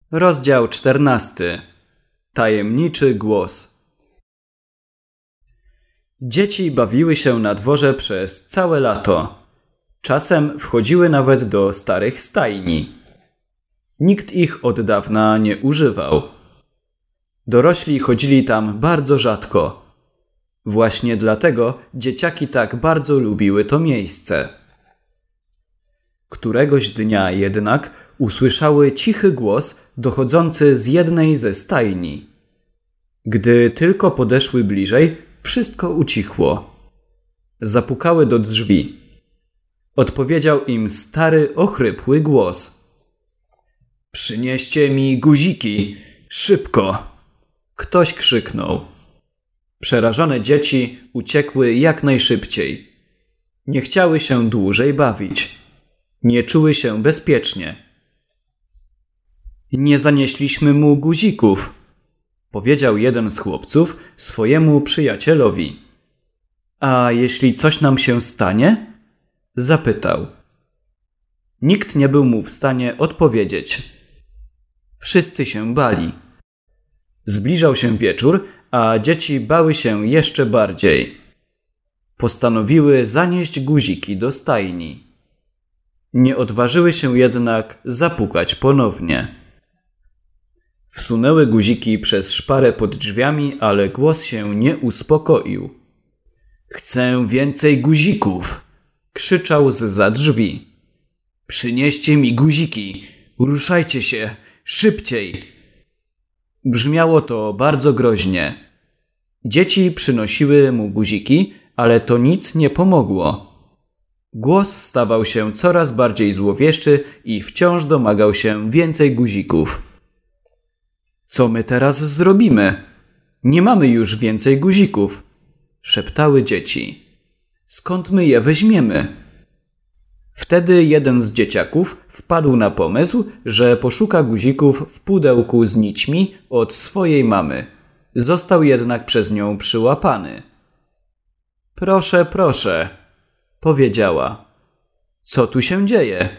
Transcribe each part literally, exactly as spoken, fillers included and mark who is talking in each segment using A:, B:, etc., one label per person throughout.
A: Rozdział czternasty. Tajemniczy głos. Dzieci bawiły się na dworze przez całe lato. Czasem wchodziły nawet do starych stajni. Nikt ich od dawna nie używał. Dorośli chodzili tam bardzo rzadko. Właśnie dlatego dzieciaki tak bardzo lubiły to miejsce. Któregoś dnia jednak usłyszały cichy głos dochodzący z jednej ze stajni. Gdy tylko podeszły bliżej, wszystko ucichło. Zapukały do drzwi. Odpowiedział im stary, ochrypły głos. „Przynieście mi guziki, szybko!” Ktoś krzyknął. Przerażone dzieci uciekły jak najszybciej. Nie chciały się dłużej bawić. Nie czuły się bezpiecznie. „Nie zanieśliśmy mu guzików”, powiedział jeden z chłopców swojemu przyjacielowi. „A jeśli coś nam się stanie?” zapytał. Nikt nie był mu w stanie odpowiedzieć. Wszyscy się bali. Zbliżał się wieczór, a dzieci bały się jeszcze bardziej. Postanowiły zanieść guziki do stajni. Nie odważyły się jednak zapukać ponownie. Wsunęły guziki przez szparę pod drzwiami, ale głos się nie uspokoił. „Chcę więcej guzików!” krzyczał zza drzwi. „Przynieście mi guziki! Ruszajcie się! Szybciej!” Brzmiało to bardzo groźnie. Dzieci przynosiły mu guziki, ale to nic nie pomogło. Głos stawał się coraz bardziej złowieszczy i wciąż domagał się więcej guzików. „Co my teraz zrobimy? Nie mamy już więcej guzików”, szeptały dzieci. „Skąd my je weźmiemy?” Wtedy jeden z dzieciaków wpadł na pomysł, że poszuka guzików w pudełku z nićmi od swojej mamy. Został jednak przez nią przyłapany. „Proszę, proszę”, powiedziała. „Co tu się dzieje?”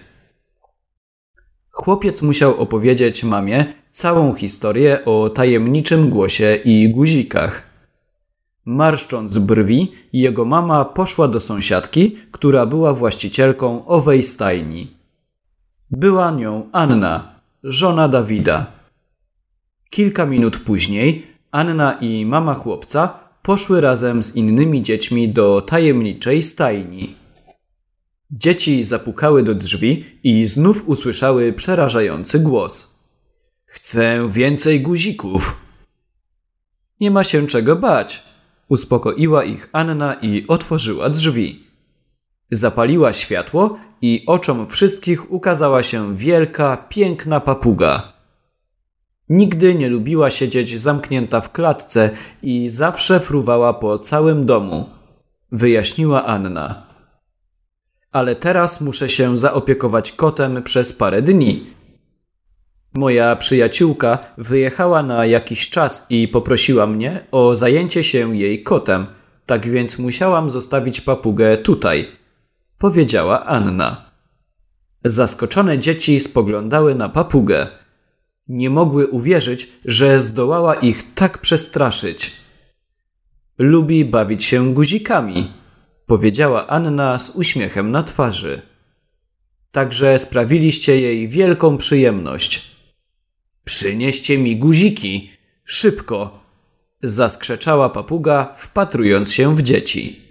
A: Chłopiec musiał opowiedzieć mamie całą historię o tajemniczym głosie i guzikach. Marszcząc brwi, jego mama poszła do sąsiadki, która była właścicielką owej stajni. Była nią Anna, żona Dawida. Kilka minut później Anna i mama chłopca poszły razem z innymi dziećmi do tajemniczej stajni. Dzieci zapukały do drzwi i znów usłyszały przerażający głos. „Chcę więcej guzików!” „Nie ma się czego bać”, uspokoiła ich Anna i otworzyła drzwi. Zapaliła światło i oczom wszystkich ukazała się wielka, piękna papuga. Nigdy nie lubiła siedzieć zamknięta w klatce i zawsze fruwała po całym domu, wyjaśniła Anna. „Ale teraz muszę się zaopiekować kotem przez parę dni. Moja przyjaciółka wyjechała na jakiś czas i poprosiła mnie o zajęcie się jej kotem, tak więc musiałam zostawić papugę tutaj”, powiedziała Anna. Zaskoczone dzieci spoglądały na papugę. Nie mogły uwierzyć, że zdołała ich tak przestraszyć. „Lubi bawić się guzikami”, powiedziała Anna z uśmiechem na twarzy. „Także sprawiliście jej wielką przyjemność”. „Przynieście mi guziki, szybko”, zaskrzeczała papuga, wpatrując się w dzieci.